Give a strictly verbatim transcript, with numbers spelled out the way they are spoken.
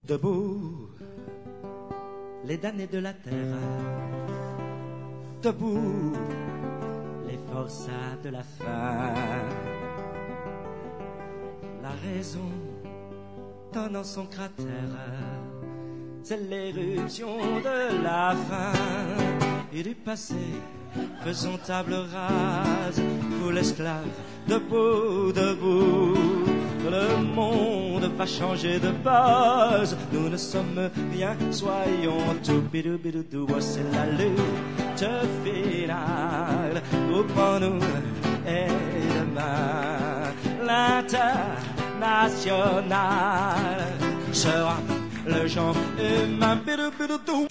Debout, les damnés de la terre. Debout, les forçats de la faim. La raison tonnant son cratère, c'est l'éruption de la fin et du passé. Faisons table rase, vous l'esclave, debout, debout. Le monde va changer de base, nous ne sommes rien, soyons tout. Bidou bidou dou, c'est la lutte finale. Pour nous et demain, l'international sera le genre humain. Bidou bidou dou.